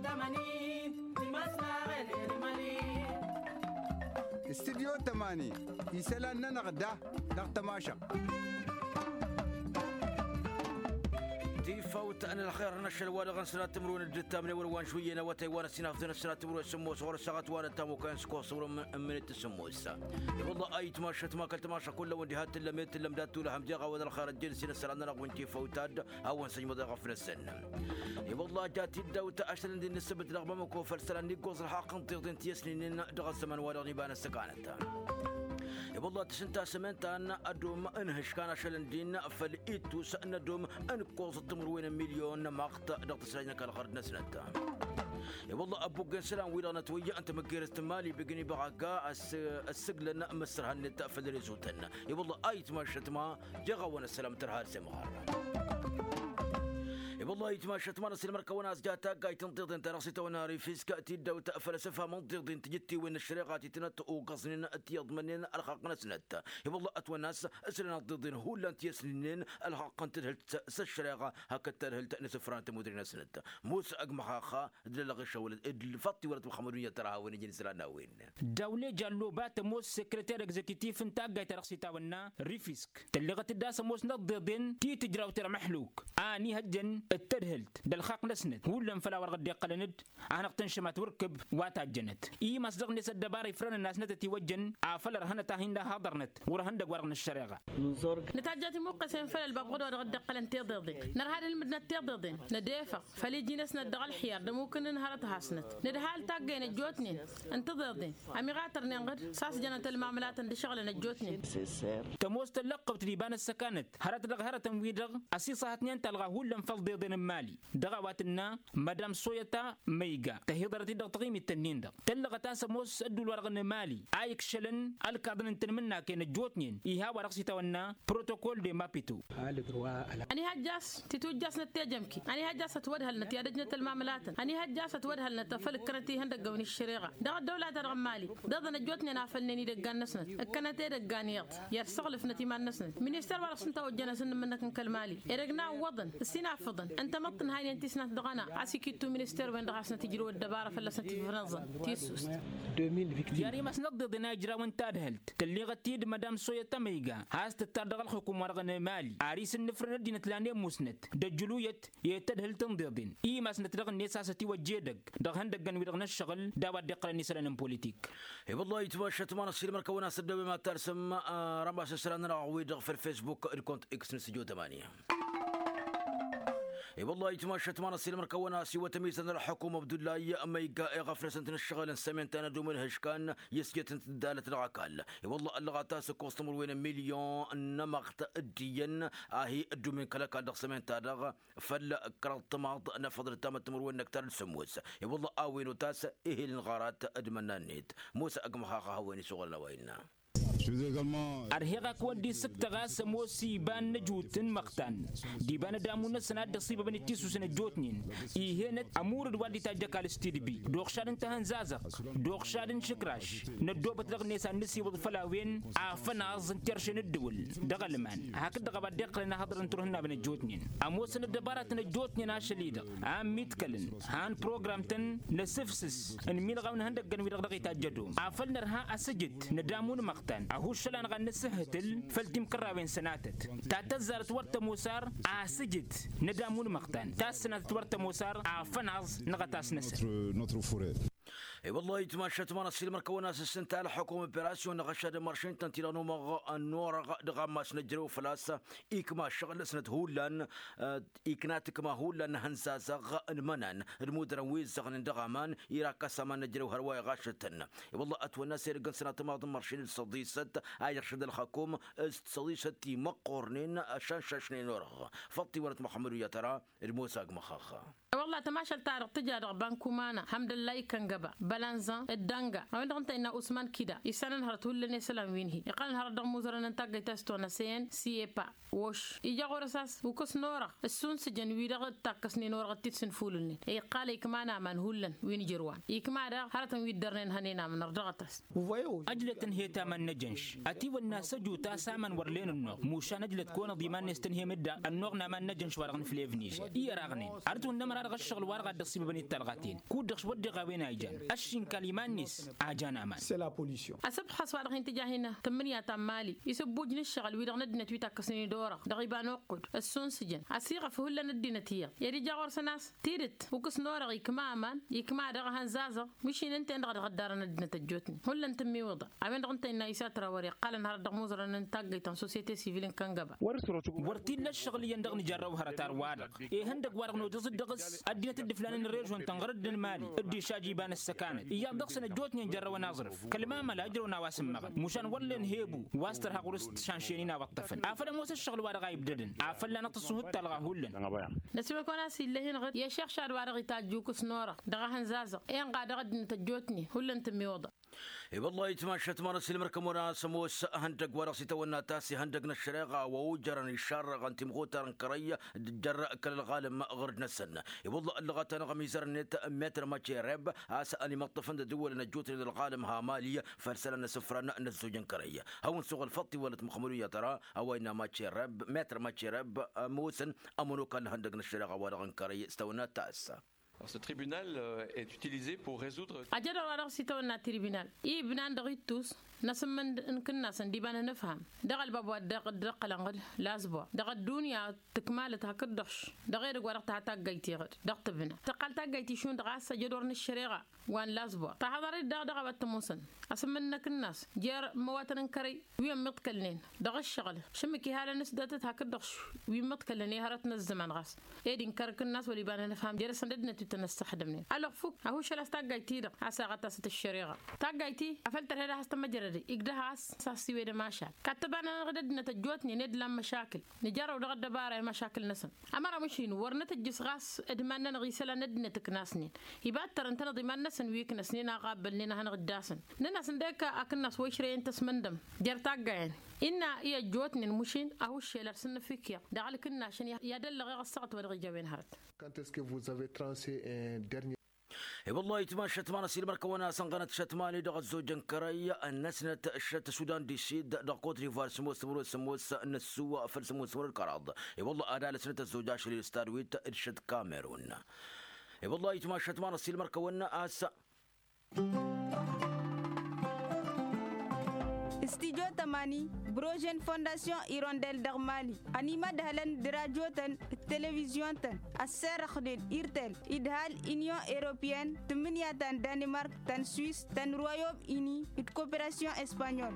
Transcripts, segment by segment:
استديو 80 يسالنا نغدا نغتماشا فوت أنا الخير نشل والغن سنة تمرون الجتة من وروان شوية نواتي وانا سنافذنا السنة تمرون السموس ورا الساعات وانا تامو كان سكو صورة من التسموس والله أي تماشت ما كنت ماشى كله وندهات اللميت اللمدات لهم جاغا وذا الخير الجنسي نسرعنا نغوانتي فوتاد أول سنة غفنا السن والله جات الدوت أشترين دي نسبة رغبة وفرسلان نيقوز الحق نطيق تيسنين دغل سمن ولا غيبان السكانة والله تسنتا سمنتا أن أدوم أنهش كان شلندين فلقيتو سأندوم أنقوز التمروين مليون مقطع دغت سلاجنا كالخرد نسنتا والله أبو قنسلان ويلا نتويا أنت مقير استمالي بقني بغاقا السقلنا مسرها النتا فلريزوتنا والله آيت ما شتما جغونا السلام ترهار سمغار والله يتماشى تمارا سلمركا وناس جاتا قاي تنطيط انت راسي وناري فيسكا تيدا وتأفلسفها منطيط انت جتي وين الشريقات تنت وقصنين اتيض منين الحق نسنت والله اتوى الناس اسلنا ضدين هو اللي انت يسنين الحق انت تهلت الشريقة هكا تهلت نسفران تمودرين نسنت موسى اقمخاخا دل غشا ولد الفطي ولد مخمرونية تراها وين يجي نسرانا وين دولة جلوبات موس سكرتير اكزيكتيف انت قاي تراسي تاونا ريفيسك تلغت الداس موس نضدين تي تجراو ترى محلوك اني هجن الترهلت دالخاق نسنت ولا فلا ورقه ديقلند انا قتنشمات وركب واتاجنت اي مصدق نس الدباري فرن الناس نتتي وجن افل رهنه تاهين حاضرنت ورهندق ورقنا الشريغه نتاجاتي موقسين فل بقعد ورقه ديقلن تيضضي نر هذا المدن تيضضي نديفق فليجي نسنا دغل حيار ده ممكن نهارت حسنت ندهال تاغين جوتني انت ضدي امي غاتر نغد ساس جنت المعاملات دي شغل نجوتني تموست اللقب تريبان السكانت هرت دغ ويدغ اسيصه اثنين تلغى ولا فل ضدين مالي دغواتنا مدام سويتا ميغا تهيدرتي دغطغيم التنين دغ تلغتا سموس ادول ورغن مالي ايك شلن الكادن انتمنا كين جوتنين ايها ورقسي تونا بروتوكول دي مابيتو اني هجاس تتوجاس نتيجمكي اني هجاس تودها لنتي دجنه المعاملات اني هجاس تودها لنتفل كرتي هندقوني الشريغه دغ الدوله ترغم مالي دغ جوتني نافلني دغان نسنت كنتي دغانيات يرسغلف نتي ما نسنت منستر ورقسن توجنا سن منك كالمالي ارغنا وضن السنا فضن انت مطن هاي انت سنه دغنا عسيكيتو مينستر وين دغاسنا تجرو الدباره فلسنت في فرنسا تيسوس 2000 فيكتيم ياري مسند ضدنا اجرا وانت دهلت تلي غتيد مدام سويتا ميغا هاست تردغ الحكومه ورغنا مالي عريس النفر دينا تلاني مسند دجلويت يتدهل تنضدين اي مسند دغ نيساستي وجيدك دغ هندغن ويدغنا الشغل دابا دقل نسلن بوليتيك اي والله يتمشى ما نصير مركونا سد بما ترسم ربع سلسله ويدغ في الفيسبوك الكونت اكس نسجو 8 اي والله يتماشى تمانا سيل مركونا سوى تميز ان الحكومه عبد الله اما يقا غفله سنتنا الشغل سمنت انا دومن هشكان يسكت داله العقال اي والله اللغه تاسك وستمر وين مليون نمقت اديا اهي دومن كلك دغ سمنت دغ فل كرط ماض نفضل تام تمر وين نكتر السموس اي والله اوين تاس ايه الغارات ادمنا نيت موسى اقمخا وين شغلنا ويننا أرهقك ودي سكتغا سموسي بان نجوتن مقتان دي بان دامونا سنة دصيبة بان التيسو سنة جوتنين إيهنت أمور الوالي تاجاك على ستيدبي دوخشادن تهان زازق دوخشادن شكراش ندوبت لغ نيسان نسي وضفلاوين عافناز انترشن الدول دغلمان هكذا غبا ديقلنا هضر انترهنا بان الجوتنين أموسن الدبارات نجوتنين عشليدة عام ميتكلن هان بروغرامتن نسفسس ان ميلغاون هندق قنوي دغدغي تاجدو عافلنرها أسجد ندامون مقتان أهو شلان غن سهتل فلتم كراوين سناتت تعتزرت ورت موسار عسجد ندامون مقتان تاسنت ورت موسار عفناز نغتاس نسر اي والله يتماشى تمانا سيل مركونا السنت على حكومه اوبراسيون غشاد مارشين تنتيلانو مغ النور دغماس نجرو فلاسه ايكما شغل سنت هولان ايكناتك ما هولان هنساسغ المنان المدرن ويزغن دغمان يراك سما نجرو هرواي غاشتن والله اتونا سير قن سنه ماضي مارشين الصديست ايرشد الحكومه الصديستي مقورنين شاشنين ورغ فطي ولد محمد يا ترى الموساق مخاخه والله تماشى التاريخ تجارة بانكومانا الحمد لله كان قبا بلانزا الدنجا عند انت ان عثمان كده يسنن هرتول لنا سلام وينهي يقال هر دغ موزرن انت جيتستو نسين سيبا وش يجا غرساس وكس نورا السون سجن ويدغ تاكسني نورا تيتسن فولني يقال يكمانا من هولن وين جروان يكما دا هرتن ويدرن هنينا من ردغتس أجلة هي تامن نجنش أتي والناس جوتا سامن ورلين النوغ موشان أجلة كون ضيمان نستنهي مدة النوغ نامان نجنش ورغن في الإفنيجا إيا راغنين أرتو النمر أرغ الشغل ورغ الدقسيب بني التلغاتين كودغش ودغ وين أيجان أشين كلمان نس أجان أمان سلا بوليسيون أسب خاص ورغين تجاهنا تمنيا تمالي يسبوج نشغل ويدغ ندنا تويتا كسني دورا دغيبان وقود السون سجن أسيغ فهلا ندينتيا يري جاور سناس تيرت وكس نورا يكما أمان يكما دغ هنزازا مشين انت اندغ غدار ندنا تجوتني هلا انت ميوضع عمين دغنت ان يساترا وري قال نهار دغ موزر ننتاغي تن سوسيتي سيفيلين كانغبا ورتي لا الشغل يندغ نجرب هرتار وادق إيه هندق ورق نو دغس أدينا تدفلان الريجون تنغرد المالي ادي شاجي بان السكانة يا دغسنا جوتني نجرب ونظرف كلمة ما لا اجر ونواسم مغن مشان ولن هيبو واستر هقرست شانشينينا وقتفن عفلا موس الشغل ورق يبددن عفلا نتصوه تلغى هولن نسيبك وناسي اللي هنا غير يا شيخ شاد ورق يتاجوك سنورا دغ هنزازا اين قاعد غد تجوتني هلا انت ميوضع اي والله يتماشى تمارس المركم ونا سموس هندق وراسي تونا تاسي هندقنا الشريقه ووجرن الشر انت مغوتر كريه جر كل الغالب ما غردنا السنه اي والله اللغات انا غميزر نت متر ما رب اسالني مطفن دول نجوت للغالب ها ماليه فرسلنا سفرنا نزوجن كريه هون سوق الفطي ولت مخمريه ترى او ان ما رب متر ما رب موسن امنو كان هندقنا الشريقه ورغن كريه استونا تاسا. Ce tribunal est utilisé pour résoudre. أجل على رأسيته التريبينال. إيه بنان دقيتوس نسمن إن كنا سنديبان نفهم. دقل بابا دقل عنقل لازبوا. دقل الدنيا تكملتها كدش. دغير قرأتها تاجيتي غد. دقت بنا. تقال تاجيتي شون دقاس جدورن الشريعة وان لازبوا. تحضر دقة بتموسن. أسمن كناس جار مواتن كري ويوم متكلنين. دقل الشغل. شمكي هلا نسدتها كدش ويوم متكلنين هرتنا الزمان غاس. إيه دين كرك الناس واللي بان نفهم. جار سندنا تنستخدمني. ألو فوق. أهو شلاس تاجيتي ده. عسى غطاسة الشريعة. تاجيتي أفلت هذا هستمجرد. إقدهاس ساسي ويدا ماشا كتبنا غددنا تجوتني ندلم مشاكل نجرب غدا بارا مشاكل نسن أمر مشين ورنت الجسغاس إدماننا نغيسلا ندنا تكناسنين يباتر أنت ضمان نسن ويكنس نينا قابل نينا هنغداسن ننا سندك أكننا سويشري أنت سمندم جرتاقين إنا إيا جوتني المشين أهو الشيء لرسلنا فيكيا دعالي كنا عشان يدل غير السقط ورغي جاوين هرت. Quand est-ce que vous avez trancé un dernier اي والله يتماشى تمانا سيل مركونا سنقنت شتماني دغت زوجن كريا النسنة الشت السودان دي سيد دقوت ريفار سموس النسوة فل سموس القراض اي والله ادال سنة الزوجاش للستارويت ارشد كاميرون اي والله يتماشى تمانا سيل مركونا اسا Studio Tamani, Brogen Fondation Hirondelle d'Armali, Anima Dahlan de Radio Tan, Télévision Tan, Asser Khdid, Irtel, Idhal, Union Européenne, Tumunia Tan, Danemark, Tan Suisse, Tan Royaume-Uni, et Coopération Espagnole.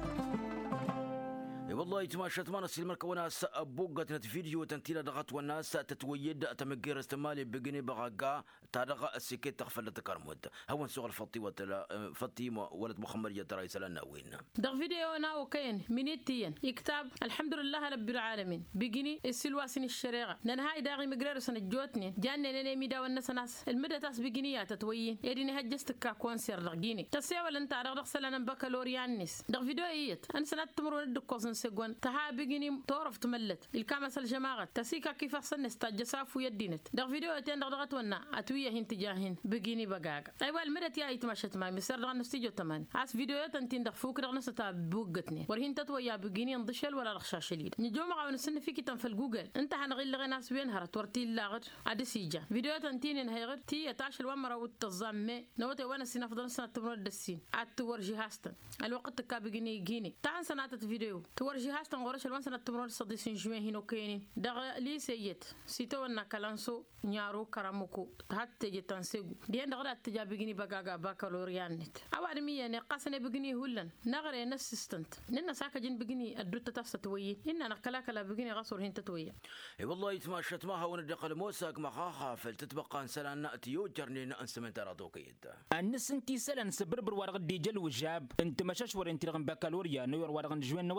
والله يتماشى تمانا سيل مركونا بوقت فيديو تنتيلا دغت والناس تتويد تمجير استمالي بجني بغاقا تارغا السكيت تغفل تكرمد هون سوق الفطي وتلا فطي ولد محمد يترى يسالنا وين دغ فيديو ناو كاين مينيتين يكتب الحمد لله رب العالمين بجني السلواسين الشريعه ننهاي داغي مجرر سنه جوتني جاني نني ميدا والناس ناس المدى تاس بجنيه تتوين يديني هجست كا كونسير دغيني تسيول انت دغ سلنا بكالوريانس دغ فيديو ايت ان سنه تمر ندكوسن سجون تها بجني تعرف تملت الكامس الجماعة تسيكا كيف أحسن نستجساف ويدينت دغ فيديو تين دغت ونا أتويه هنت جاهن بجني بجاج أيوة المرة يا يتمشت معي مسر دغ نستيجو تمن عس فيديو تنتين دغ فوق دغ نستا بوجتني ورهن تتويا بجني انضشل ولا رخشة شليد نجوم عون السنة فيك تنفل جوجل أنت هنغير لغنا سوين هرت ورتي لاغر عدسيجا فيديو تنتين إنهير تي يتعشل ومرة والتزام نوت وانا سنة فضل سنة تمر الدسين أتور جهاستا الوقت كابجني جيني تعال سنة فيديو تور جهاستا غورش الوان سنة تمر الصديسين جميع هنو كينين دغ لي سيت سيتو ونا كلانسو نيارو كراموكو حتى جتانسيغو دين دغ تجا بجني بغاغا بكالوريان نت اوادمي نقاسني بجني هولن نغري نسستنت ننا ساكا جن بجني ادوت تاستوي ان نقلاكلا بجني غصور هين تتوي اي والله يتماشت ما هو ندقل موساك مخاخا فلتتبقى سلان ناتيو جرنين انسمنت رادوكيد النس انتي سلان سبربر ورغ ديجل وجاب انت مشاش ور انت رغم بكالوريا نور ورغ جوين نوتا وان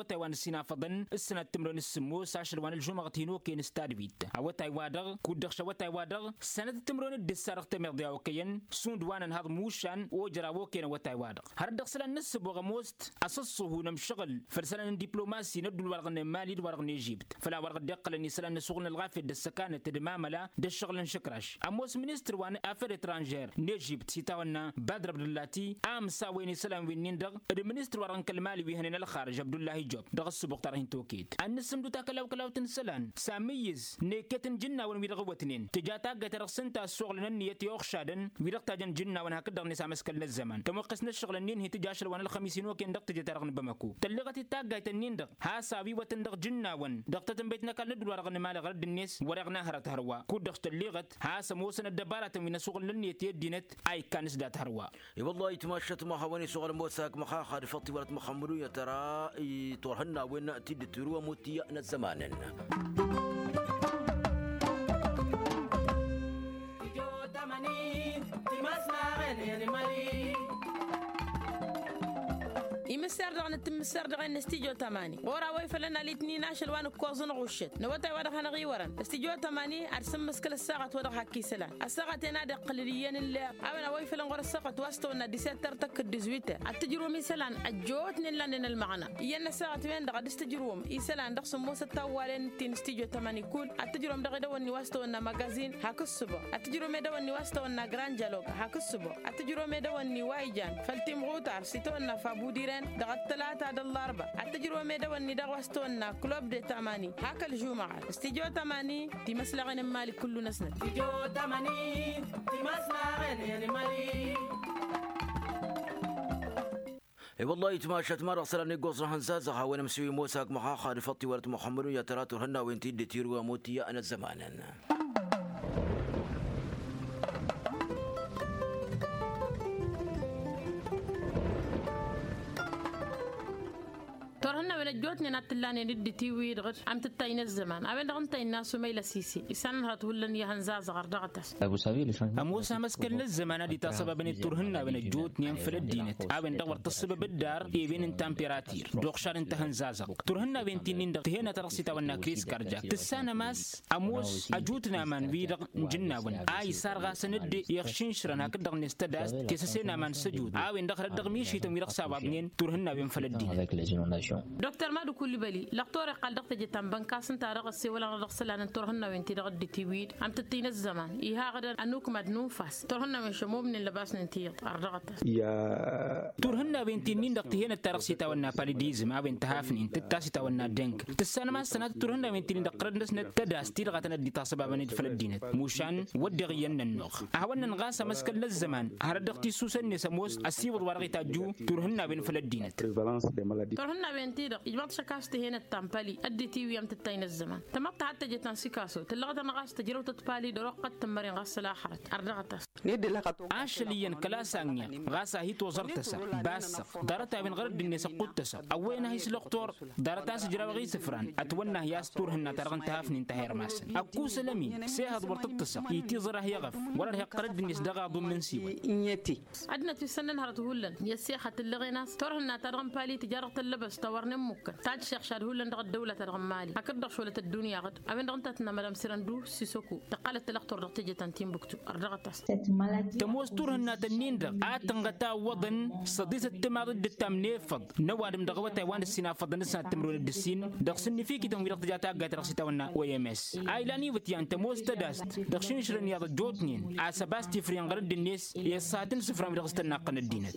السنافضن السنة تمرون السموس 10 وان الجمعة هينو كين ستادبيت أوتاي وادغ كودخش وتاي وادغ سنة تمرون الدسارق تمر دياو كين سوند وانا هذا موشان وجرا وكين وتاي وادغ هردق سلان نسب وغموست أصصه نمشغل فرسلان دبلوماسي ندو الورق مالي الورق نيجيبت فلا ورق دقل اني سلان نسوغن الغافي دسكانة تدماملا دشغل نشكرش أموس منستر وان أفر اترانجير نيجيبت سيتاونا بدر عبد اللاتي عام ساويني سلام وينيندغ المنستر ورق المالي ويهنن الخارج عبد الله جوب دغ السبق ترهين توكيد النسم دو تاكلاو كلاو تنسلان ساميز نيكتن جنة ون ويرغوتنين تجاتا قترقسنتا الشغل النية يوخشادن ويرغتاجن جنة ون هكذا نسا مسكلنا الزمان تموقسنا الشغل النين هي تجاشل ون الخميسين وكين دغ تجترغن بمكو تلغت التاقا تنين دغ ها ساوي وتندغ جنة ون دغ تتنبيتنا كالندو ورغن مال غرد الناس ورغنا هرت هروا كود دغ تلغت ها سموسنا الدبارة من شغل النية يدينت اي كانس دات هروا والله يتماشت ما هواني شغل موساك مخاخ رفضتي ولد مخمرو يا ترى تورهنا وين نأتي تروى متيأنا الزمان يمسر دغن تمسر دغن استيجو 8 ورا ويفلنا الاثنين عشر وان كوزن غشت نوتا ودغ انا غيورن استيجو 8 ارسم مسكل الساعه ودغ حكي سلا الساعه تنادى قليليا اللي انا ويفلن غور الساعه واستونا 17 تك 18 التجرو مثلا اجوتني لان المعنى ين الساعه وين دغ استجروم يسلان دغ سمو ستوالين تين استيجو 8 كل التجرو دغ دوني واستونا ماغازين هاكسبو التجرو مدوني واستونا جراند جالوك هاكسبو التجرو مدوني وايجان فلتم غوتار سيتونا فابوديرن دغ الثلاثة دا الأربعة التجربة ميدواني دا وستونا كلوب دي 8 هاك الجمعة استيجو 8 دي مسلغن مالي كل نسنة استيجو 8 دي مسلغن مالي اي والله يتماشت مرة صرنا نقص هنزازها وانا مسوي موساك مخاخ رفضتي ولد محمد يا تراتو هنا وين تيدي تيروا موتي انا زمانا جوتني ناتلاني ندي تيوي دغت عم تتاين الزمان أبين دغنتا الناس ميلا سيسي يسان هتقولن يهنزاز غردغتس أبو سبيل أموسا مسكن الزمان دي تصب بين الترهنا بين الجوتني ينفل الدينت أبين دغور تصب بالدار يبين التمبيراتير دوخشار انت هنزازق ترهنا بين تنين دغ تهينا ترقسي تاونا كريس كارجاك تسانا ماس أموس أجوتنا من بيدغ جناون آي سارغا سند يخشنشرن هكدغ نستداس كيسسينا من سجود أبين دغ ردغ ميشي تميرق سابابنين ترهنا بينفل الدين دكتور ما دو كل بالي لقطور قال دقت جتام بنكاس انت رقصي ولا رقص لان ترهنا وانت دغد تيويد عم تتين الزمان يها غدا انوك مدنو فاس ترهنا من شمو من اللباس ننتي ارغت يا ترهنا بنتي نين دقت هنا ترقسي تاونا باليديزم او انت هافن انت تاسي تاونا دنك تسانا ما سنه ترهنا بنتي نين دقرنس نتداس تيرغتنا دي تصبا بنت فلدينت موشان ودغين النوخ اهون نغاسا مسكن الزمان هردقتي سوسن سموس اسيب ورغي تاجو ترهنا بن فلدينت ترهنا بنتي إجماع شكاست هنا التامبالي أديتي ويام تتين الزمان تمقت حتى جتان سيكاسو تلغت نغاس تجرو تتبالي دروقت تمرين غاس الآخرت أردغتس عاشليا كلا سانيا غاسا هيت وزرتسا باسا دارتا بين غرد الناس قدتسا أوين هيس لقطور دارتا سجرا غي سفران أتونا هياس تور هنا ترغن تهافن انتهير ماسن أكو سلمي سيهد ورتتسا يتي زرا يغف ولا هي قرد الناس دغا ضمن سيوي أدنا تسنن هرتهولن يسيخة اللغيناس تور هنا ترغن بالي تجارة اللبس تورن ممكن تاج شيخ شاد هولن دغ الدولة الغمالي هكذا شولة الدنيا غد أبين دغنتنا مدام سيرندو سيسوكو تقالت تلقطور دغ تجي تنتين بكتو أردغتس تموستور هنا تنين دغ آتنغتا وضن صديس التمار ضد التمنيفض نوادم دغ وتايوان السينا فضن السنة تمرون الدسين دغ سنفيكي تنوي دغ تجاتا قات رغسيتا ونا ويمس آيلاني وتيان تموست داست دغ شنشرن ياض جوتنين آساباستي فريان غرد الناس يساتن سفران دغستنا قن الدينت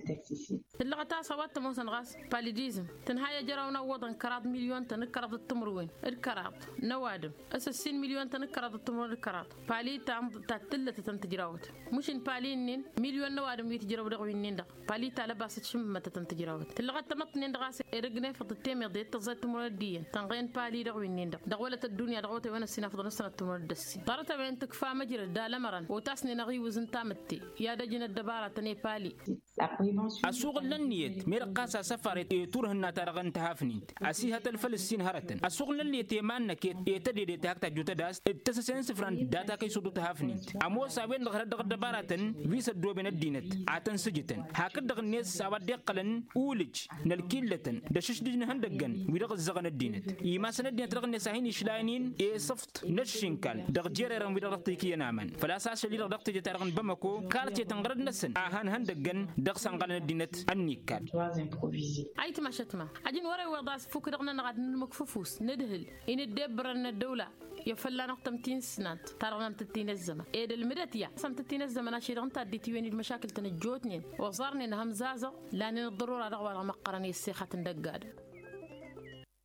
تلغتا صوات تموسن غاس باليديزم تنهاية جراونا وضن كراد مليون تنكراد التمروين الكراد نوادم أساسين مليون تنكراد التمرون الكراد بالي تاتلة تنتجراوت مشين بالين مليون نوادم يتجراو دغوين نيندا بالي تالباس شمة تنتجراوت تلغت تمطنين دغاس إرجنة فضتيم ضيت تزات تمرون الدين تنغين بالي دغوين نيندا دغولة الدنيا دغوتي وانا السنة فضل نسنة تمرون الدسي طارت بين تكفى مجرى دالمرن وتاسني نغي وزن تامتي يا دجن الدبارة تني بالي السوق لنيت مرقاسا سفرت يتورهن ترغن تهافنيت أسيها الفلسطين هرتن السوق لنيت يمانك يتدي تهكتا جوتداس التسسين سفران داتا كي سودو تهافنيت أمو سابين غرد باراتن فيس الدوبين الدينت عتن سجتن هكذا الناس سابد يقلن أولج نالكيلتن دشش دجن هندقن ويرغ الزغن الدينت يما سندين ترغن نساهين إشلاينين صفت نشينكال دغ جيريرن ويرغ رقتيكي ينامن فلا ساس اللي رقتي ترغن بمكو كالتي تنغرد نسن آهان هندقن دغ سنغالن الدينت النيكال أيت ما شتما أجين ورا وضاس فكرنا نقعد نمكففوس ندهل إن الدبرن الدولة يفلا نقطة 200 سنة ترغن تتين الزمن إيه المدتيا سنة تتين الزمن أشيرن تدي تيوين المشاكل تنجوتنين وصارني نهم زازة لأن الضرورة رغوة مقرني السيخة دقاد